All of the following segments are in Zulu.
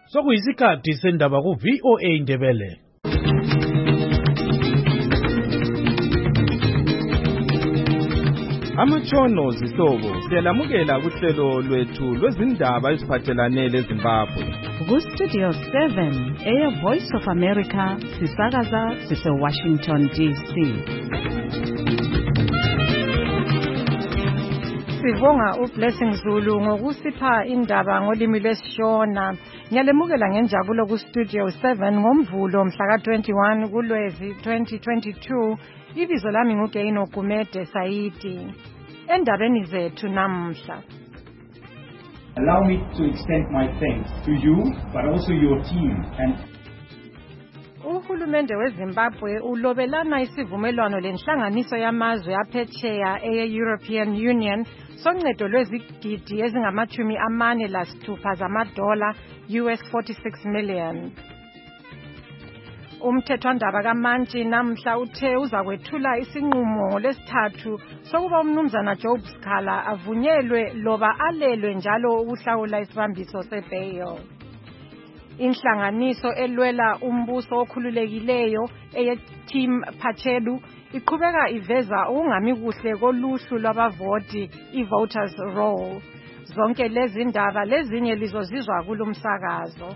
Sokuyisikhathi sendaba ku VOA Indebele. Amatshono zihlobo siyalamukela kuhlelo lwethu lwezindaba eziphathelane leZimbabwe. Ku Studio 7 Voice of America sisakaza sise Washington DC. Sibonga uBlessing Zulu ngokusipha indaba ngolimi lwesiShona. Ngiyalemukela ngenjabulo ku Studio 7 ngomvulo mhla ka-21 kuLwezi 2022. Ibizo lami nguGaino Gumede Saidi. Endabeni zethu namhla. Allow me to extend my thanks to you but also your team and Uhulumende weZimbabwe ulobelana isivumelwano lenhlanganiso yamazwe aphetsheya e-European Union soncedo lwezigidi ezingama-46 zamadola US 46 million. Umthethwandaba kaMantshi namhla uthe uzakwethula isinqumo ngolesithathu sokuba umnumzana Job Sikhala avunyelwe loba alelwe njalo ukuhlawula isibambiso sebail. Inhlanganiso elwela umbuso okhululekileyo eyeTeam Pachelu iqhubeka iveza ukungami kuhle koluhlu lwabavoti i-voters roll. Zonke lezi ndaba lezinye lizozizwa kulomsakazo.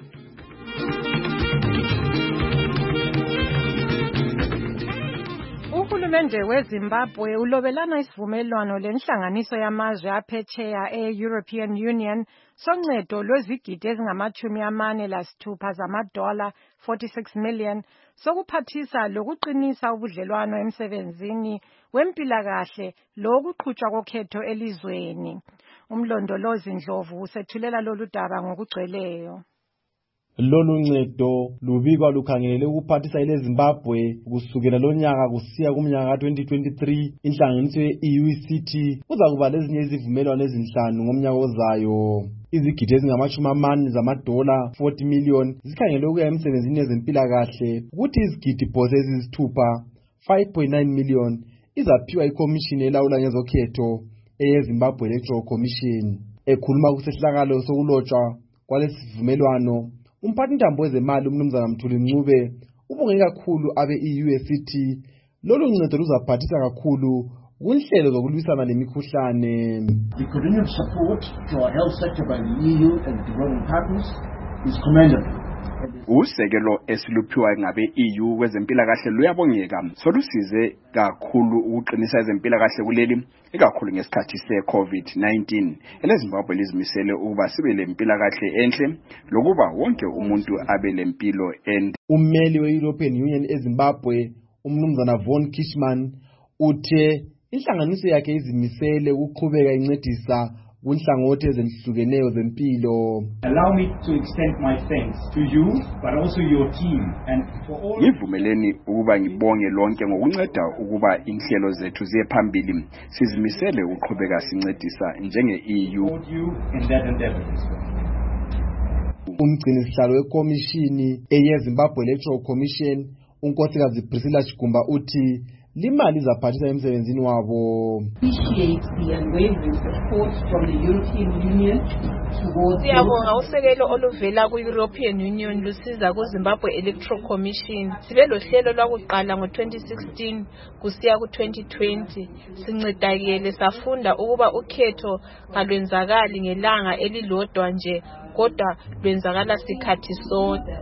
Uhulumende weZimbabwe ulobelana isivumelwano lenhlanganiso yamazwe aphetsheya e-European Union soncedo lwezigidi ezingama-46 zamadola 46 million sokuphathisa lokuqinisa ubudlelwano emsebenzini wempilakahle lokuqhutshwa kokhetho elizweni. Umlondolozi Ndlovu usethulela lolu daba ngokugcweleyo. Lolu ncedo lubikwa lukhangelele ukuphathisa ileZimbabwe kusukela lonyaka kusiya kumnyaka ka-2023. Inhlanganiso ye-EUCT kuzakuba lezinye izivumelwano ezinhlanu ngomnyaka ozayo. Izigidi ezingama-40 zamadola 40 million zikhangelele ukuya emsebenzini yezempilakahle, ukuthi izigidi phose eziyisithupha 5.9 million izaphiwa ikomishini elawula ngezokhetho eyeZimbabwe Electoral Commission. Ekhuluma kusehlakalo sokulotshwa kwalesivumelwano, umphathintambo wezemali umnumzana Mthuli Ncube ubonge kakhulu abe-EUCT lolu ncedo luzaphathisa kakhulu kunhlelo zokulwisana nemikhuhlane. The continued support to our health sector by the EU and the development partners is commendable. Usekelo esiluphiwa ngabe EU kwezempilakahle luyabongeka, solusize kakhulu ukuqinisa ezempilakahle kuleli ikakhulu ngesikhathi se-COVID-19. EleZimbabwe lizimisele ukuba sibe lempilakahle enhle lokuba wonke umuntu abe lempilo ende. Ummeli we-European Union eZimbabwe umnumzana Von Kishman uthe inhlanganiso yakhe izimisele ukuqhubeka incedisa kunhlangothi ezihlukeneyo zempilo. allow me to extend my thanks to you but also your team and for all. Ngivumeleni ukuba ngibonge lonke ngokunceda ukuba inhlelo zethu ziye phambili. Sizimisele ukuqhubeka sincedisa njenge-EU. Umgcini sihlalo wekomishini eyeZimbabwe Electoral Commission unkosikazi Priscilla Chigumba uthi limali izaphathisa emsebenzini wabo. Siyabonga usekelo oluvela ku-European Union lusiza ku-Zimbabwe Electoral Commission. Sibe lohlelo lwakuqala ngo-2016 kusiya ku-2020. Sincedakele safunda ukuba ukhetho kalwenzakali ngelanga elilodwa nje kodwa lwenzakala sikhathi sonke.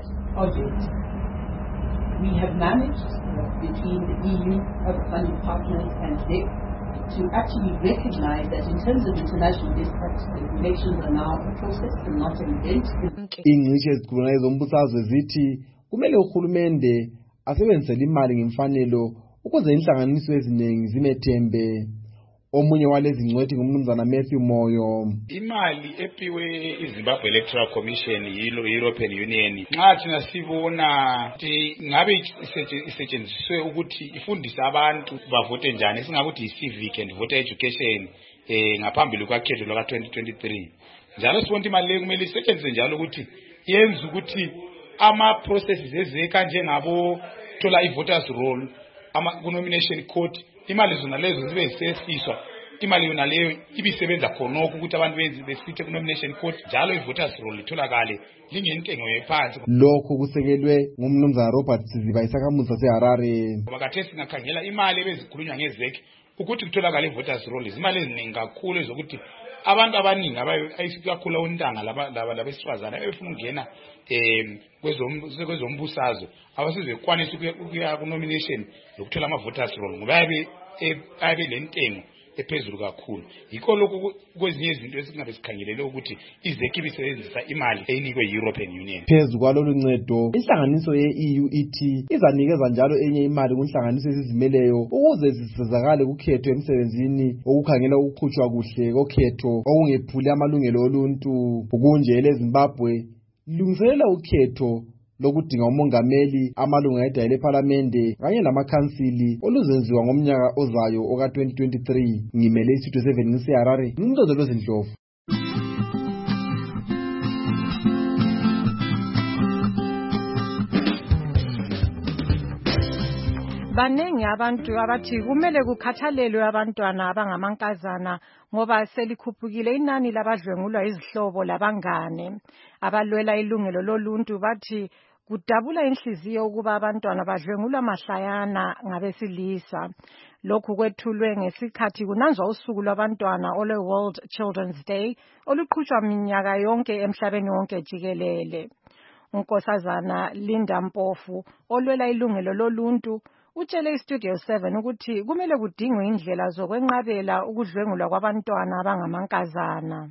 We have managed between the EU, other funding partners and DIC to actually recognize that in terms of international best practices, elections are now a process and not an event. Ingqishe ezikhuluma ezombusazwe zithi kumele uhulumende asebenzise imali ngemfanelo ukuze inhlanganiso eziningi zimethembe. Omunye walezi ngcwethi ngumnumzana Matthew Moyo. Imali epiwe iZimbabwe Electoral Commission European Union nxa thina sibona ngabe isetshenziswe ukuthi ifundise abantu bavote njani, singakuthi i-civic and voter education ngaphambili kwakhetho lwaka-2023. Njalo sibona imali le kumele isetshenziswe njalo ukuthi yenze ukuthi ama-processes ezeka njengabo thola i-voters roll, ku-nomination court, imali zona lezo zibe zisesiswa imali yona leyo ibisebenza khonokho ukuthi abantu besithe ku-nomination court njalo i-voters roll litholakale lingentengo ephansi. Lokhu kusekelwe ngumnumzana Robert Siziba isakhamuzi saseHarare. Ngoba khathesi singakhangela imali ebezikhulunywa ngezek ukuthi kutholakale i-voters roll izimal eziningi kakhulu ezokuthi abantu abaningi ayisikakhulu ontanga labesifazana ebefuna ukungena kwezombusazwe abasizekwanisa ukuya ku-nomination lokuthola ama-voters roll ngoba ayabe lentengo ephezulu kakhulu. Yikho lokhu kwezinye izinto esingabe sikhangelele ukuthi izeki bisebenzisa imali eyinikwe yi-European Union. Phezu kwalolu ncedo, inhlanganiso ye-EU ithi izanikeza njalo enye imali kunhlanganiso ezizimeleyo ukuze zisizakale kukhetho emsebenzini okukhangela ukukhutshwa kuhle kokhetho okungephuli amalungelo oluntu. Kunje leZimbabwe lungiselela ukhetho lokudinga umongameli, amalunga edayile ePhalamende kanye namakhansili oluzenziwa ngomnyaka ozayo oka-2023. Ngimele iStudio 7 ngiseHarare, ngimndozolo Zindlovu. Baningi abantu abathi kumele kukhathalelwe abantwana abangamankazana ngoba selikhuphukile inani labadlwengulwa izihlobo labangane. Abalwela ilungelo loluntu bathi kudabula inhliziyo ukuba abantwana badlwengulwa mahlayana ngabesilisa. Lokhu kwethulwe ngesikhathi kunanzwa usuku lwabantwana olwe-World Children's Day oluqhutshwa minyaka yonke emhlabeni wonke jikelele. Unkosazana Linda Mpofu olwela ilungelo loluntu utshele iStudio 7 ukuthi kumele kudingwe indlela zokwenqabela ukudlwengulwa kwabantwana abangamankazana.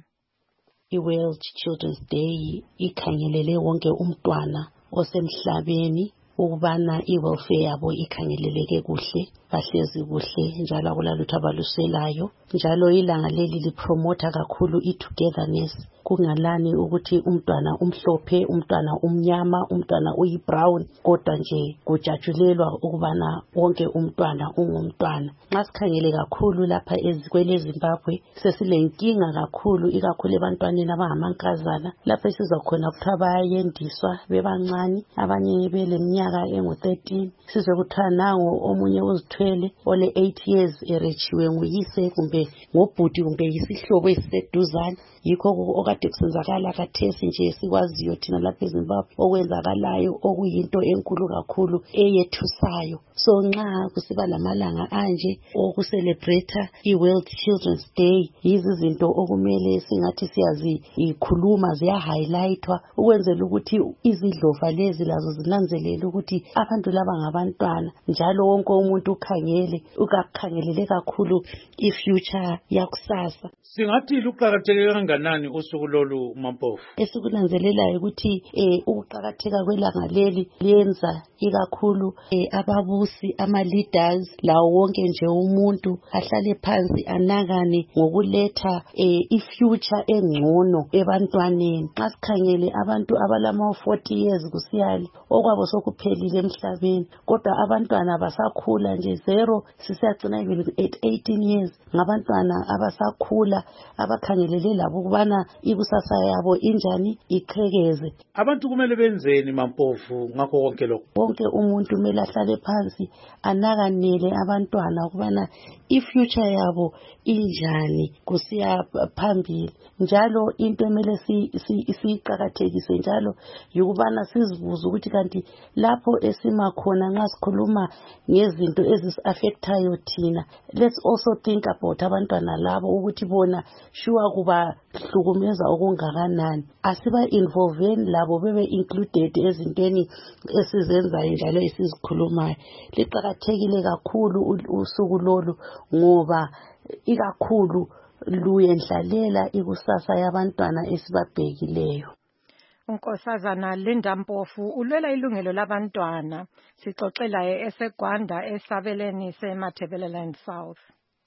I-World Children's Day ikhangelele wonke umntwana osemhlabeni ukubana i-welfare yabo ikhangeleleke kuhle, bahlezi kuhle njalo akulalutho abaluswelayo. Njalo ilanga leli lipromota kakhulu i-togetherness. Kungalani ukuthi umntwana umhlophe, umntwana umnyama, umntwana uyi-brown, kodwa nje kujatshulelwa ukubana wonke umntwana ungumntwana. Nxa sikhangele kakhulu lapha kweleZimbabwe sesilenkinga kakhulu ikakhulu ebantwaneni abangamankazana lapho sizwa khona kuthiwa bayayendiswa bebancane, abanye beleminyaka engu-13. Sizwe kuthiwa nango omunye uzithwele ole 8 years erechiwe nguyise kumbe ngobhuti kumbe yisihlobo esiseduzane. Yikho okade kusenzakala khathesi nje sikwaziyo thina lapha eZimbabwe okwenzakalayo okuyinto enkulu kakhulu eyethusayo. So nxa kusiba lamalanga anje okucelebrate i-World Children's Day, yizi zinto okumele singathi siyazikhuluma ziya-highlightwa ukwenzela ukuthi izidlova lezi lazo zinanzelele ukuthi abantu laba ngabantwana njalo wonke umuntu ukakhangelele kakhulu i-future yakusasa. Singathi luqakatheke kanganani usuku lolu Mampofu? Esikunanzelelayo ukuthi ukuqakatheka kwelanga leli liyenza ikakhulu ababusi, ama-leaders, lawo wonke nje umuntu ahlale phansi anakane ngokuletha i-future engcono ebantwaneni. Nxa sikhangele abantu abalama-40 years kusiyali okwabo sokuphelile emhlabeni, kodwa abantwana basakhula nje 0 sisiyagcina even at 18 years ngabantwana abasakhula abakhangelele labo ukubana ikusasa yabo injani iqhekeze. Abantu kumele benzeni Mampofu ngakho konke lokho? Wonke umuntu kumele ahlale phansi anakanele abantwana ukubana i-future yabo injani kusiya phambili. Njalo into emele siqakathekise njalo yikubana sizibuze ukuthi kanti lapho esimakhona nxa sikhuluma ngezinto ezisi-affectayo thina, let's also think about abantwana labo ukuthi bona sure kubahlukumeza okungakanani. Asiba-involveni labo bebe included ezintweni esizenzayo njalo esizikhulumayo. Liqakathekile kakhulu usuku lolu ngoba ikakhulu luyendlalela ikusasa yabantwana esibabhekileyo. Unkosazana Linda Mpofu ulwela ilungelo labantwana. Sixoxela eseGwanda esabeleni seMatabeleland South.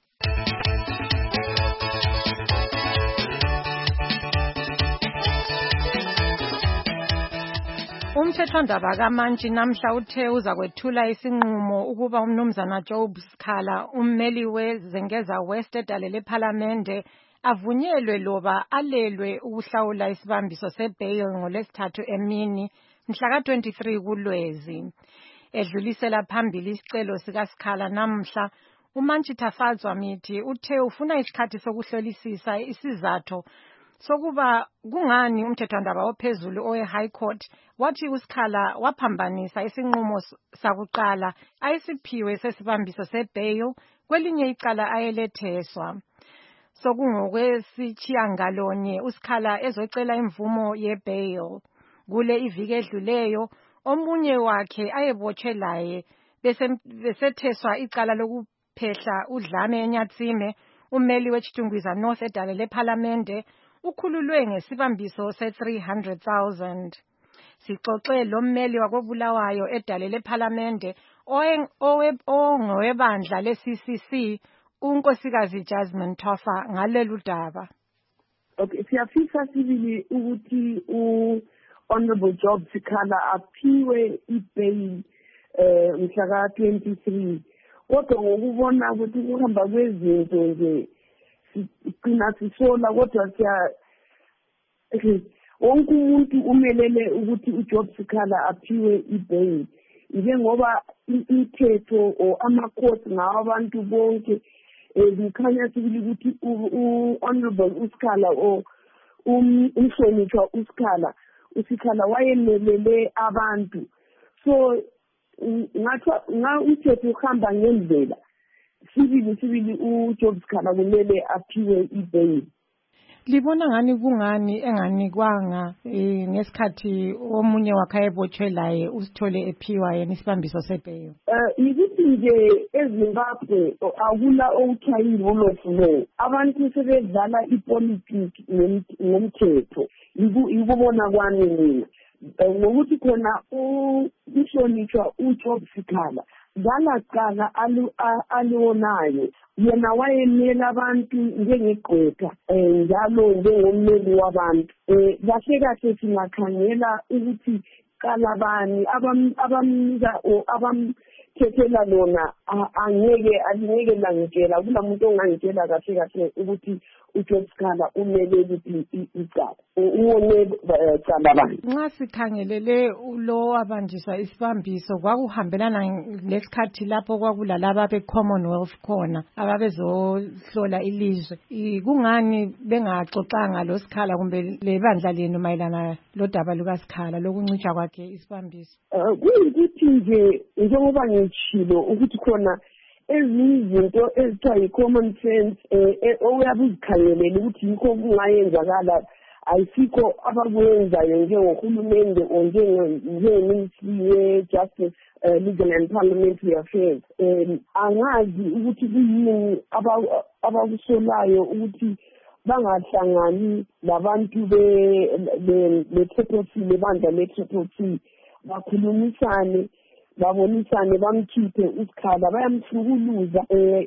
Umthethwandaba kaMantshi namhla uthe uza kwethula isinqumo ukuba umnumzana Job Sikhala, ummeli weZengeza West edale lePhalamende, avunyelwe loba alelwe ukuhlawula isibambiso sebail ngoLwesithathu emini mhla ka-23 kuLwezi. Edlulisela phambili isicelo sikaSikhala namhla, uManchita Fadzwa Mithi uthe ufuna isikhathi sokuhlolisisa isizathu sokuba kungani umthethwandaba ophezulu owe-High Court wathi uSikhala waphambanisa isinqumo sakuqala ayisiphiwe sesibambiso sebail kwelinye icala ayeletheswa. Sokungokwesitshiyangalonye uSikhala ezocela imvumo yebail. Kule iviki edluleyo omunye wakhe ayebotshwe laye besetheswa icala lokuphehla udlame eNyatsime. Ummeli weChitungwiza North edale lePhalamende ukhululwe ngesibambiso se300,000. Sixoxe lo mmeli wakobulawayo edale lePhalamende ongowebandla leCCC unkosikazi Jasmine Toffa ngalelu daba. Okay, siyafisa sibili ukuthi Honorable Job Sikhala aphiwe ibail mhla 23. Kodwa ngokubona ukuthi ukuhamba kwezinto nje sigcina sisola kodwa wonke umuntu umelele ukuthi uJob Sikhala aphiwe ibail njengoba imithetho amakhosi ngabantu bonke kukhanya sibili ukuthi Honorable uSikhala umhlonishwa uSikhala wayemelele abantu. So nga umthetho uhamba ngendlela sibili uJob Sikhala kumele aphiwe ibail. Libona ngani kungani enganikwanga ngesikhathi omunye wakhe ebotshwe laye usithole ephiwa yena isibambiso sebail? Ukuthi nje eZimbabwe akula okuthayile oloflo. Abantu sebedlala ipolitiki ngomthetho. Yikubona kwami mina. Ngokuthi khona uhlonishwa uJob Sikhala ngalaqala alionayo yena wayemela abantu njengegqwetha njalo njengommeli wabantu. Kahle singakhangela ukuthi kalabani abamnika abamthethela lona angeke langitshela kulamuntu ongangitshela kahle ukuthi uJob Sikhala umele ukuthi icala uwone calabani. Nxa sikhangelele lo abanjiswa isibambiso kwakuhambelana lesikhathi lapho kwakulalaba beCommonwealth khona ababezohlola ilizwe. Kungani bengaxoxanga lo Sikhala kumbe lebandla lenu mayelana lodaba lukaSikhala lokuncitshwa kwakhe isibambiso? Kuyikuthi nje njengoba ngitshilo ukuthi khona ezinye izinto ezithiwa yi-common sense oyabe uzikhangelele ukuthi yikho kungayenzakala ayisikho abakwenzayo njengohulumende njengeministry ye-Justice, Legal and Parliamentary Affairs. Angazi ukuthi kuyini abakusolayo ukuthi bangahlangani labantu be-Triple-T lebandla le-Triple-T bakhulumisane babonisane bamkhiphe uSikhala bayamhlukuluza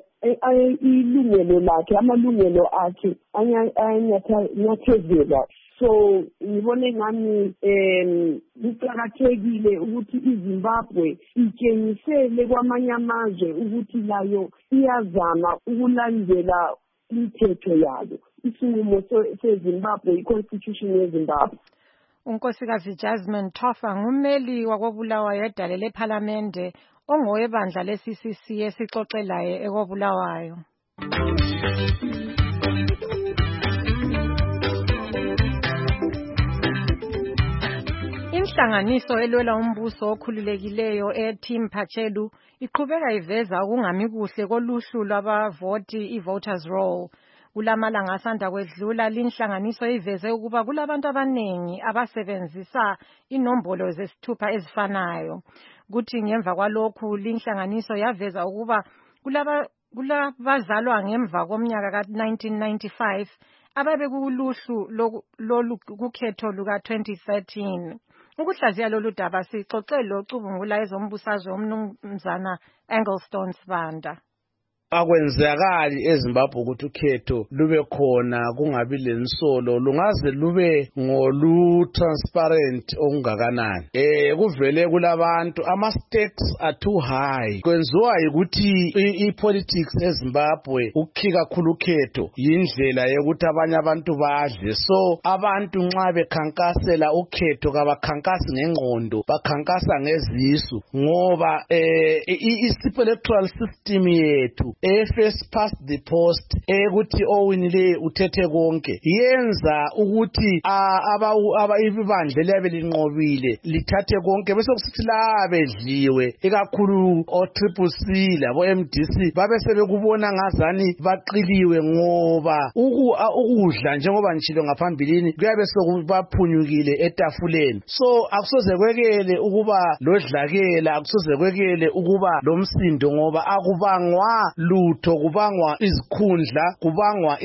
ilungelo lakhe amalungelo akhe anyathezelwa. So ngibone ngami kuqakathekile ukuthi iZimbabwe itshengisele kwamanye amazwe ukuthi layo iyazama ukulandela imithetho yayo. Isinqumo seZimbabwe iConstitution yeZimbabwe. Unkosikazi Jasmine Toffa ngummeli wakobulawayo edale lePhalamende ongowebandla leCCC esixoxelayo ekobulawayo. Inhlanganiso elwela umbuso okhululekileyo eTeam Pachelu iqhubeka iveza ukungami kuhle koluhlu lwabavoti i-voters roll. Kulamalanga asanda kwedlula linhlanganiso iveze ukuba kulabantu abanengi abasebenzisa inombolo zesithupha ezifanayo. Kuthi ngemva kwalokhu linhlanganiso yaveza ukuba kulabazalwa ngemva komnyaka ka-1995 ababe kuluhlu lolu kukhetho luka-2013. Ukuhlaziya lolu daba sixoxe locubungula ezombusazwe umnumzana Anglestone Sibanda. Akwenzakali eZimbabwe ukuthi ukhetho lube khona kungabi lensolo lungaze lube ngolu transparent okungakanani. Kuvele kulabantu ama stakes are too high. Kwenziwa ukuthi ipolitics eZimbabwe ukukhika kakhulu ukhetho yindlela yokuthi abanye abantu badle. So abantu nxa bekhankasela ukhetho kabakhankasi ngengqondo bakhankasa ngezisu ngoba electoral system yethu first past the post ukuthi owinile uthethe konke yenza ukuthi ibandla liyabe linqobile lithathe konke bese kusithi la bedliwe ikakhulu o-Triple C labo MDC babe sebekubona ngazani baqiliwe ngoba ukudla njengoba ngitshilo ngaphambilini kuyabe sokubaphunyukile etafuleni so akusoze kwekele ukuba lodlakela akusoze kwekele ukuba lomsindo ngoba akubangwa lutho kubangwa izikhundla kubangwa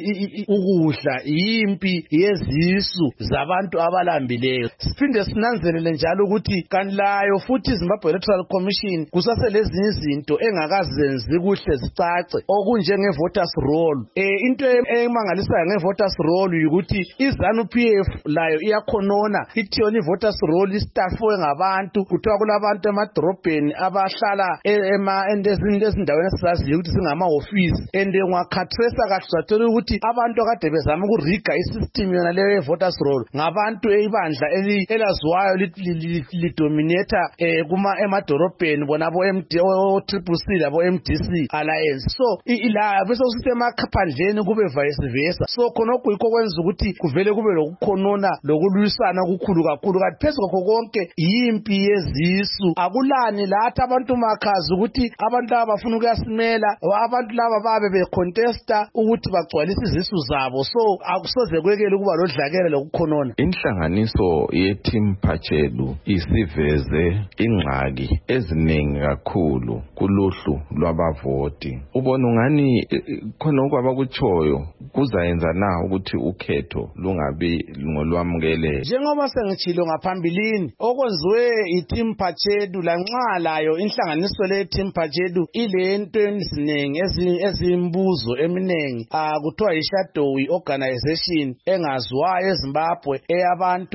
ukudla yimpi yezisu zabantu abalambileyo siphinde sinanzelele njalo ukuthi kanlayo futhi Zimbabwe Electoral Commission kusaselezinye izinto engakazenzi kuhle zicace okunjenge voters roll into emangalisayo nge-voters roll ukuthi iZANU-PF layo iyakhonona ithi yona i-voters roll istaffwe ngabantu kuthiwa kulabantu emadrobheni abahlala ezindaweni esizaziyo ukuthi singama-ofisi and ungakhathesa kahle uzathola ukuthi abantu akade bezama ukuriga isystem yona leyo ye-voters roll ngabantu ibandla elaziwayo lidominata emadorobheni bona o-Triple C labo MDC alliance so ila bese usithi emakaphandleni kube vice versa so khonokho yikho kwenza ukuthi kuvele kube lokukhonona lokulwisana okukhulu kakhulu kanti phezu kwakho konke yimpi yezisu akulani lathi abantu makhazi ukuthi abantu laba bafuna ukuyasimela abantu laba babe becontesta ukuthi bagcwalise izisu zabo so akusoze kwekele ukuba lodlakela lokukhonona inhlanganiso ye-Team Pachelu isiveze ingxaki eziningi kakhulu kuluhlu lwabavoti ubona ungani khona okwabakutshoyo kuzayenza na ukuthi ukhetho lungabi ngolwamukele njengoba sengitshilo ngaphambilini okwenziwe i-Team Pachelu lanxa layo inhlanganiso le-Team Pachelu ilento eziningi ezimbuzo eminingi kuthiwa yi-shadow organization engaziwayo eZimbabwe eyabantu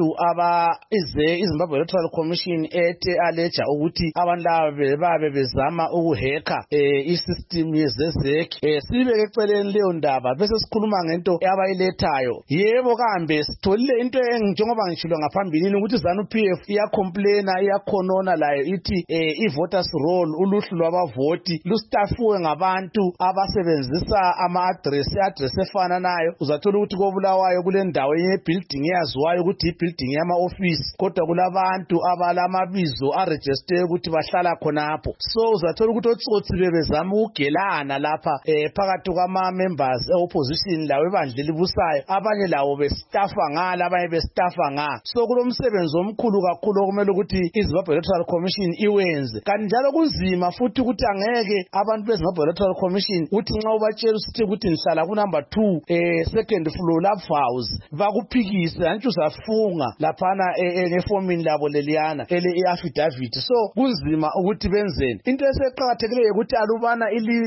iZimbabwe Electoral Commission ete aleja ukuthi abantu laba babe bezama ukuheka isystem yezezek sibeke eceleni leyo ndaba bese sikhuluma ngento abayilethayo yebo kambe sitholile into njengoba ngitshilo ngaphambilini ukuthi iZANU-PF iyacomplaina iyakhonona layo ithi i-voters roll uluhlu lwabavoti lustaffwe ngabantu abasebenzisa ama-address efana nayo uzathola ukuthi koBulawayo kule ndawo ye-building eyaziwayo ukuthi i-building yama-office kodwa kulabantu abalamabizo aregistered ukuthi bahlala khonapho so uzathola ukuthi otsotsi bebezama ukugelana lapha phakathi kwama-members e-opposition lawo ebandla elibusayo abanye lawo bestaffa ngala abanye bestaffa nga so kulomsebenzi omkhulu kakhulu okumele ukuthi iZimbabwe Electoral Commission iwenze kanti njalo kunzima futhi ukuthi angeke abantu beZimbabwe Electoral Commission uthi nxa ubatshela usithi ukuthi nihlala ku-number 2 second floor lab house bakuphikise antshi uzafunga laphana ngefomini labo leliyana i-affidavit so kunzima ukuthi benzeni into eseqakathekileyo ukuthi alubana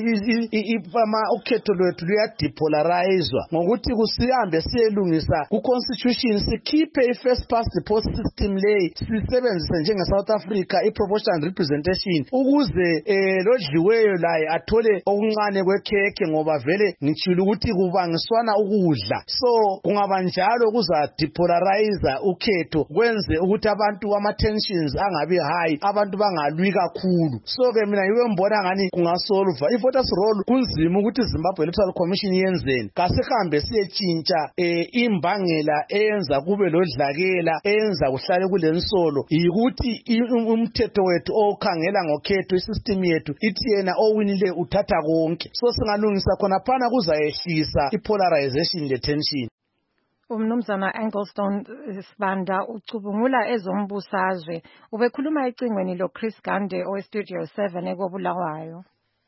ukhetho lwethu luyadepolarizwa ngokuthi kusihambe siyelungisa ku-constitution sikhiphe i-first past the post system leyi sisebenzise njenge-South Africa i-proportional representation ukuze lodliweyo laye athole okuncane kwekhekhe ngoba vele ngitshilo ukuthi kubangiswana ukudla so kungaba njalo kuzadepolarize ukhetho kwenze ukuthi abantu ama-tensions angabi high abantu bangalwi kakhulu so ke mina yiwe mbona ngani kungasolva i-voters roll kunzima ukuthi Zimbabwe Electoral Commission yenzeni kasihambe siyetshintsha imbangela eyenza kube lodlakela eyenza kuhlale kulensolo yikuthi umthetho wethu okhangela ngokhetho isystem yethu ithi yena owinile uthatha konke so singalungisa khona phana kuzayehlisa ipolarization le-tension Umnumzana Engelstone Sibanda ucubungula ezombusazwe ubekhuluma ecingweni lo Chris Gande owestudio 7 ekoBulawayo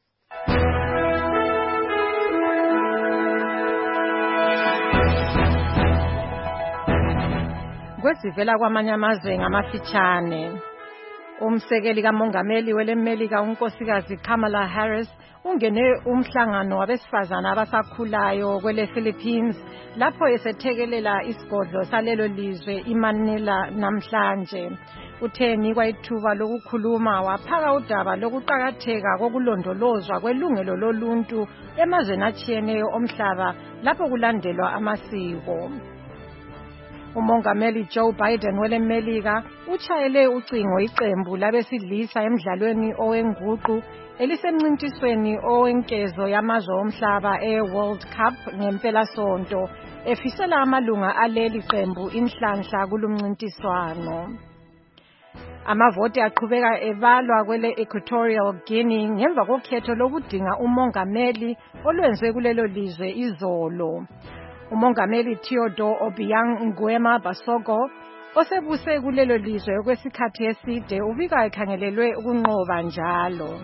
kwezivela kwamanye amazwe ngamafitshane umsekeli kamongameli welemelika unkosikazi Kamala Harris ungene umhlangano wabesifazana abasakhulayo kwele Philippines lapho esethekelela isigodlo salelo lizwe iManila namhlanje utheni kwayithuba lokukhuluma waphaka udaba lokuqhakatheka kokulondolozwa kwelungelo loluntu emazweni atshiyeneyo omhlaba lapho kulandelwa amasiko umongameli Joe Biden welemelika utshayele ucingo iqembu labesilisa emidlalweni owenguqu elisemncintisweni owenkezo yamazwe omhlaba e-World Cup ngempelasonto efisela amalunga aleli qembu inhlanhla kulumncintiswano. Amavoti aqhubeka ebalwa kwele Equatorial Guinea ngemva kokhetho lokudinga umongameli olwenziwe kulelo lizwe izolo. Umongameli Theodore Obiang Nguema Basogo osebuse kulelo lizwe okwesikhathi eside ubika ekhangelelwe ukunqoba njalo.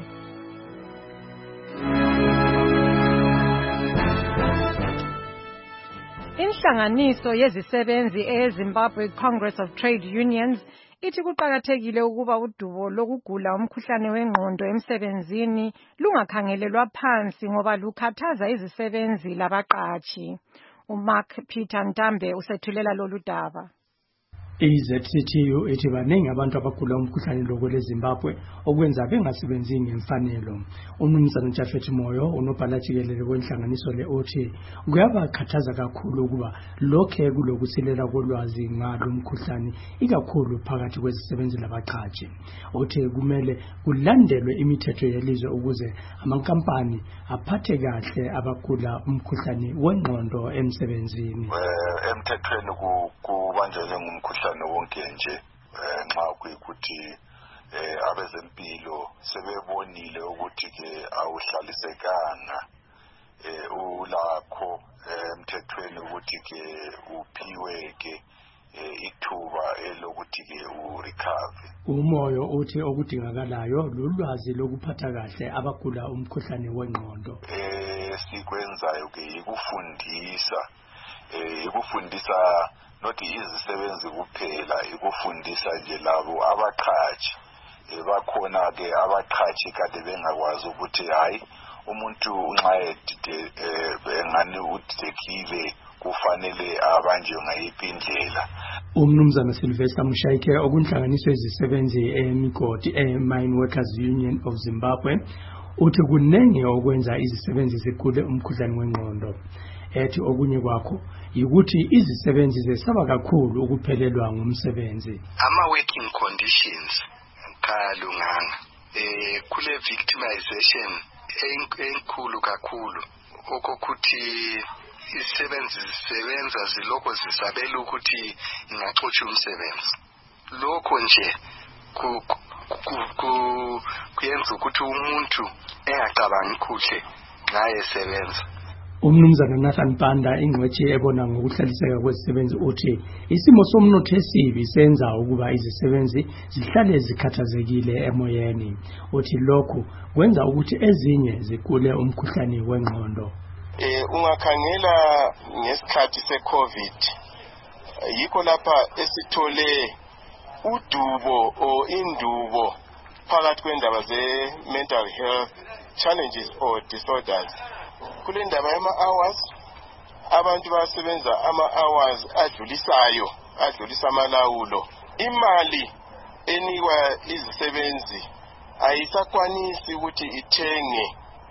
Inhlanganiso yezisebenzi eZimbabwe Congress of Trade Unions ithi kuqakathekile ukuba udubo lokugula umkhuhlane wengqondo emsebenzini lungakhangelelwa phansi ngoba lukhathaza izisebenzi labaqatshi. uMark Peter Ntambe usethulela lolu daba. iZCTU ithi baningi abantu abagula umkhuhlane lo kwele Zimbabwe okwenza bengasebenzi ngemfanelo. Umnumzana Jafet Moyo unobhala jikelele wenhlanganiso le uthi kuyabakhathaza kakhulu ukuba lokhe kulokusilela kolwazi ngalo umkhuhlane ikakhulu phakathi kwezisebenzi labaqhaji. Uthi kumele kulandelwe imithetho yelizwe ukuze amankampani aphathe kahle abagula umkhuhlane wengqondo emsebenzini. Emthethweni kubanjwe ngumkhuhlane wonke nje nxa kuyikuthi abezempilo sebebonile ukuthi ke awuhlalisekanga ulakho emthethweni ukuthi ke uphiwe ke ithuba elokuthi ke urecover. Umoyo uthi okudingakalayo lulwazi lokuphatha kahle abagula umkhuhlane wengqondo. Sikwenzayo ke ikufundisa not izisebenzi kuphela ikufundisa nje labo abaqhaji bakhona ke abaqhaji kade bengakwazi ukuthi hayi umuntu nxa engani udidekile kufanele abanjwe ngayiphi indlela. Umnumzana Sylvester Mushaike okunhlanganiso ezisebenzi eMigodi Mine Workers Union of Zimbabwe uthi kunenge okwenza izisebenzi zigule umkhuhlane wengqondo. Ethi okunye kwakho yikuthi izisebenzi zesaba kakhulu ukuphelelwa ngumsebenzi. Working conditions kalunganga kule victimization enkulu kakhulu okokuthi izisebenzi zisebenza ziloko zisabela ukuthi ingaxotsha umsebenzi. Lokho nje kuyenza ukuthi umuntu engacabangi kuhle nxa esebenza. Umnumzana Nathan Panda ingcwethi ebona ngokuhlaliseka kwezisebenzi uthi isimo somnotho esibi senza ukuba izisebenzi zihlale zikhathazekile emoyeni. Uthi lokhu kwenza ukuthi ezinye zigule umkhuhlane wengqondo. Ungakhangela ngesikhathi seCovid yikho lapha esithole udubo indubo phakathi kwendaba ze-mental health challenges or disorders. Kule ndaba yama-hours abantu basebenza ama-hours adlulisa amalawulo. Imali enikwa izisebenzi ayisakwanisi ukuthi ithenge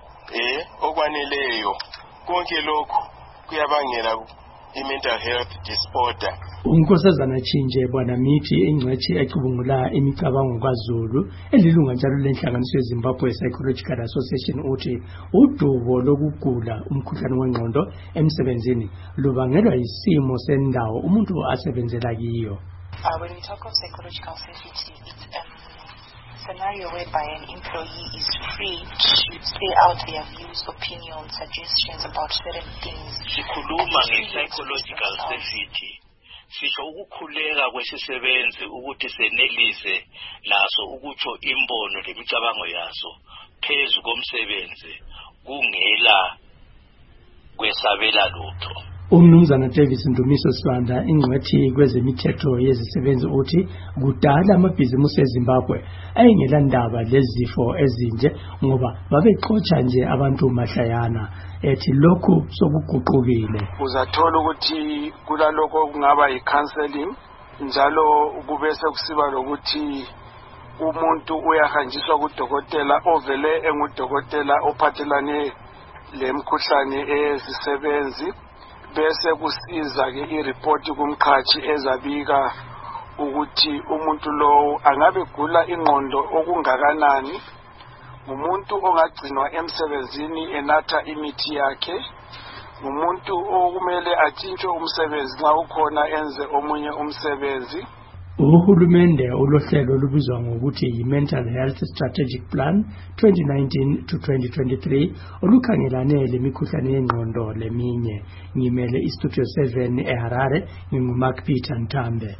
okwaneleyo. Konke lokhu kuyabangela i-mental health disorder. Unkosazana Chinje Bwana Mithi ingcwethi ecubungula imicabango kwaZulu elilunga njalo lenhlanganiso yeZimbabwe Psychological Association uthi udubo lokugula umkhuhlane wengqondo emsebenzini lubangelwa isimo sendawo umuntu asebenzela kiyo. When we talk of psychological safety, it's a scenario whereby an employee is free to say out their views, opinions, suggestions about certain things. Sikhuluma nge-psychological safety. Sisho ukukhuleka kwesisebenzi ukuthi senelise laso ukutsho imbono lemicabango yaso phezu komsebenzi kungela kwesabela lutho. Umnumzana Davis Ndumiso Swanda ingcwethi kwezemithetho yezisebenzi uthi kudala amabhizimusi eZimbabwe ayengela ndaba lezifo ezinje ngoba babexotsha nje abantu mahlayana. Ethi lokhu sokuguqukile. Uzathola ukuthi kulaloko kungaba yi-counseling njalo kube sekusiba lokuthi umuntu uyahanjiswa kudokotela ovele engudokotela ophathelane lemkhuhlane ezisebenzi bese kusiza ke ireport kumqhathi ezabika ukuthi umuntu lo angabe gula ingqondo okungakanani ngumuntu ongagcinwa emsebenzini enatha imithi yakhe, ngumuntu okumele atshintshwe umsebenzi nxa ukhona enze omunye umsebenzi. Uhulumende ulohlelo olubizwa ngokuthi yi-Mental Health Strategic Plan 2019 to 2023 olukhangelane lemikhuhlane yengqondo leminye. Ngimele iStudio 7 eHarare, nginguMark Peter Ntambe.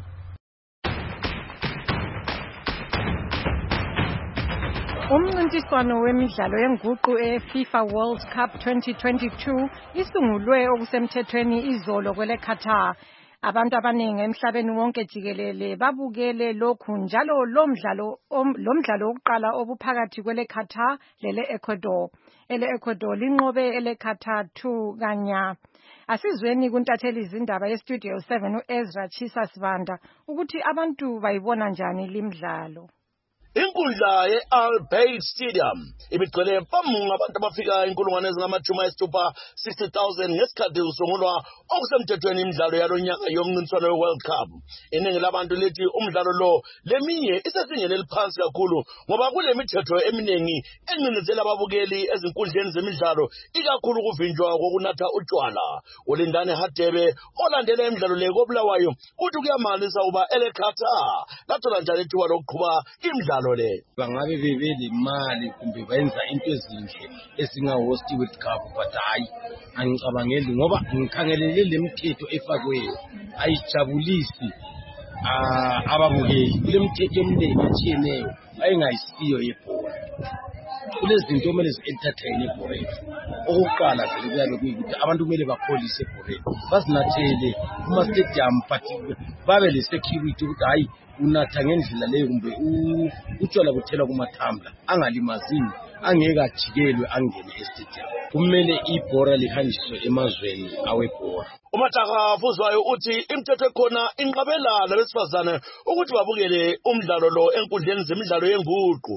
Umncintiswano wemidlalo yenguqu eFIFA World Cup 2022 isungulwe okusemthethweni izolo kwele Qatar. Abantu abaningi emhlabeni wonke jikelele babukele lokhu njalo lo mdlalo wokuqala obuphakathi kwele Qatar lele Ecuador. Ele Ecuador linqobe ele Qatar 2-0. Asizweni kuntatheli izindaba yeStudio 7 uEzra Chisa Sibanda ukuthi abantu bayibona njani limdlalo. Inkundla ye-Al Bayt Stadium ibigcwele mfamu abantu abafika inkulungwane ezingama-60,000 ngesikhathi usungulwa okusemthethweni imidlalo yalonyaka yomncintiswano we-World Cup. Iningi labantu lithi umdlalo lo leminye isezingeni eliphansi kakhulu ngoba kule mithetho eminingi encinezela ababukeli ezinkundleni zemidlalo, ikakhulu ukuvinjwa kokunatha utshwala. uLindane Hadebe olandela imidlalo le koBulawayo uthi kuyamanisa uba ele Qatar lathola njani ithuba lokuqhuba imidlalo le. Bangabe bebele imali kumbe bayenza into ezinhle ezinga-host World Cup, but hayi angicabangeli ngoba ngikhangelele le mithetho efakweyo ayijabulisi ababukeli. Kule mithetho eminingi etshiyeneyo ayingayisiyo yebhola. Kulezinto kumele zi-entertain ebholeni. Okokuqala vele kuyabe kuyikuthi abantu kumele bapholise ebholeni, bazinathele kuma-stadium, but babe le-security ukuthi hayi unatha ngendlela leyo kumbe utshwala buthelwa kumathambla angalimazini, angeke ajikelwe angene estadium. Kumele ibhora lihanjiswe emazweni awebhora. uMataka Fuzwayo uthi imithetho ekhona inqabela labesifazane ukuthi babukele umdlalo lo enkundleni zemidlalo yenguqu.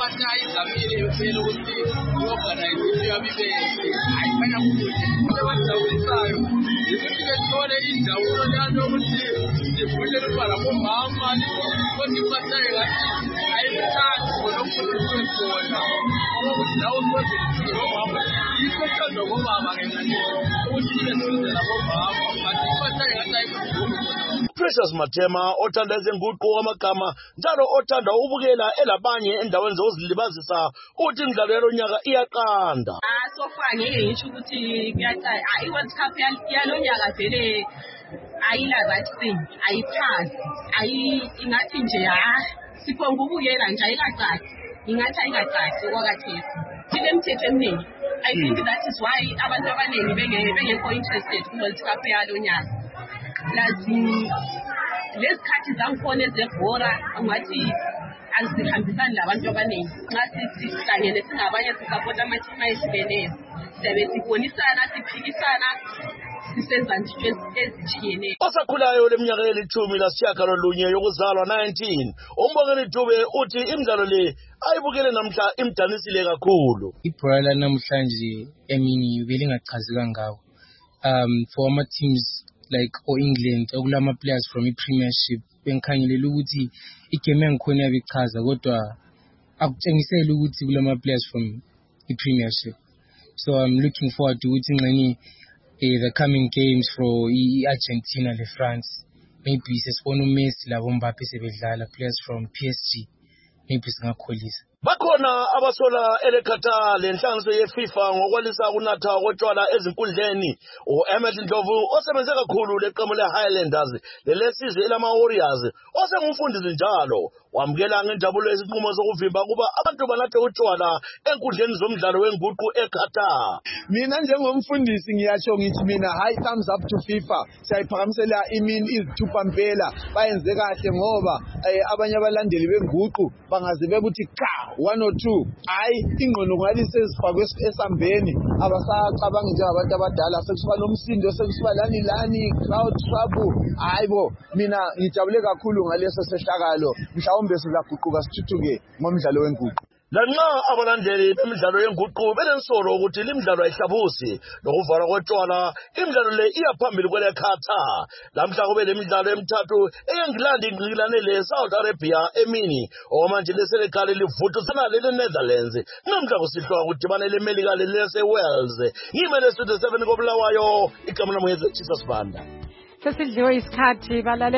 Precious Matema othanda izenguqu amagama njalo othanda ukubukela elabanye endaweni zokuzilibazisa uthi imidlalo yalonyaka iyaqanda. So far ngeke ngisho ukuthi kuyacaca iWorld Cup yalonyaka vele ayila right thing, ayiphansi, ingathi nje siphonga ukubukela nje ayikacaci, ingathi ayikacaci okwakhathesi. Sile mithetho eminingi. I think that is why abantu abaningi bengekho interested kuWorld Cup yalonyaka. Lesikhathi zangikhona ezebhora ngathi azihambisani labantu abaningi. Nxa sihlangene singabanye sisapota ama-team ayehlukeneyo, siyabe sibonisana, siphikisana, sisenza nje ezitshiyeneyo. Osakhulayo leminyaka ye-18 yokuzalwa 19, uMbongeni Dube uthi imidlalo le ayibukele namhla imdanisile kakhulu. Ibhola lanamhlanje emini belingachazi kangako. For ama-teams like England okulama players from i-Premiership bengikhangelela ukuthi igame yangikhona yabichaza, kodwa akutshengiseli ukuthi kulama players from i-Premiership. So I'm looking forward to ukuthi ngani the coming games for Argentina le France, maybe sesibona uMessi labo Mbappe sebedlala, players from PSG, maybe singakholisa. Bakhona abasola ele Qatar lenhlanganiso yeFIFA ngokwalisa kunatha kotshwala ezinkundleni. uEmmet Ndlovu osebenze kakhulu leqembu leHighlanders lelesizwe elama-Warriors osengumfundisi njalo wamukela ngenjabulo isinqumo sokuvimba kuba abantu banathe utshwala enkundleni zomdlalo wenguqu eQatar. Mina njengomfundisi ngiyasho ngithi mina high thumbs up to FIFA. Siyayiphakamisela imini izithupha mpela, bayenze kahle ngoba abanye abalandeli benguqu bangaze bebuthi cha 1 or 2 hayi ingqondo ngathi sezifakwe esambeni, abasacabangi njengabantu abadala, sekusiba nomsindo, sekusiba lani crowd trouble. Hayibo, mina ngijabule kakhulu ngaleso sehlakalo. Mhlawumbe sizaguquka sithuthuke ngomdlalo wenguqu. lanxa abalandeli bemidlalo yenguqu belensolo ukuthi limidlalo ayihlabusi nokuvala kotshwala imidlalo le iyaphambili kwelekhatha lamhla kube lemidlalo emithathu eyeNgilandi ingqikilane le-South Arabia emini okwamanje leSenegal livuthusana lele-Netherlands namhla kusihlwa kudibane le-Melika lelase-Wales ngimele Studio 7 koBulawayo igama lami ngeZethisa Sibanda sesidliwe isikhathi balale